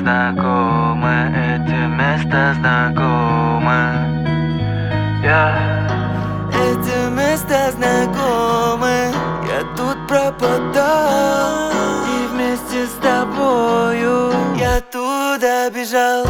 знакомы, эти места знакомы. Эти места знакомы, я тут пропадал. И вместе с тобою я туда бежал,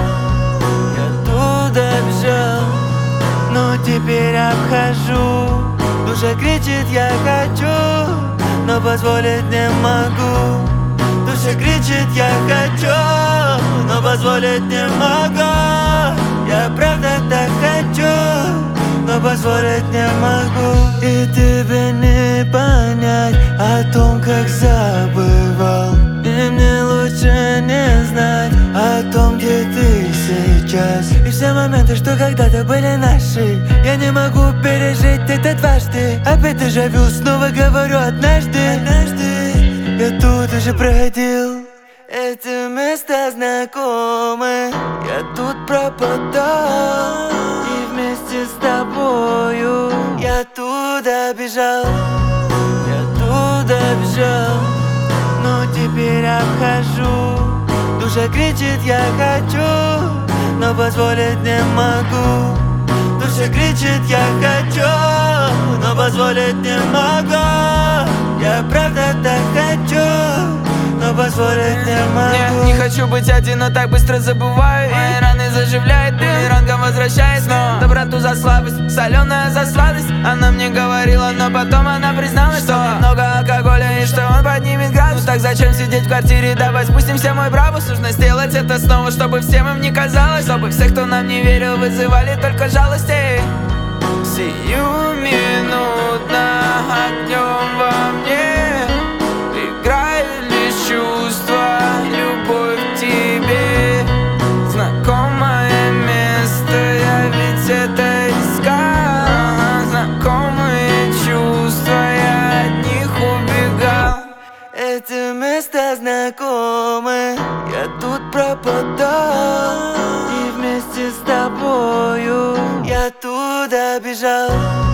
но теперь обхожу. Душа кричит, я хочу, но позволить не могу. Душа кричит, я хочу, но позволить не могу. Я правда так хочу, но позволить не могу. И тебе не понять о том, как забывал. И мне лучше не знать о том, где ты сейчас. И все моменты, что когда-то были наши, я не могу пережить это дважды. Опять дежавю, снова говорю однажды. Я тут уже проходил. Эти места знакомы, я тут пропадал. И вместе с тобою я туда бежал, но теперь обхожу. Душа кричит, я хочу, но позволить не могу. Душа кричит, я хочу, но позволить не могу. Я правда так хочу, но позволить не могу. Не хочу быть один, но так быстро забываю. Мои раны заживляет, бумерангом возвращает. Но доброту за слабость, соленая за сладость. Она мне говорила, но потом она призналась, что много алкоголя и что он поднимет градус. Так зачем сидеть в квартире, давай спустимся, мой брабус. Нужно сделать это снова, чтобы всем им не казалось, чтобы все, кто нам не верил, вызывали только жалости. Сиюминутно огнем во мне играет лишь чувство, любовь к тебе. Знакомое место, я ведь это искал. Знакомые чувства, я от них убегал. Эти места знакомы, я тут пропадал. И вместе с тобою я туда бежал,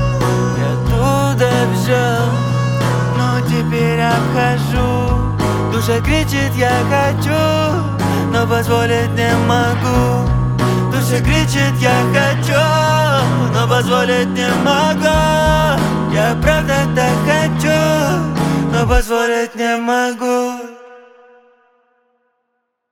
но теперь обхожу. Душа кричит, я хочу, но позволить не могу. Душа кричит, я хочу, но позволить не могу. Я правда так хочу, но позволить не могу.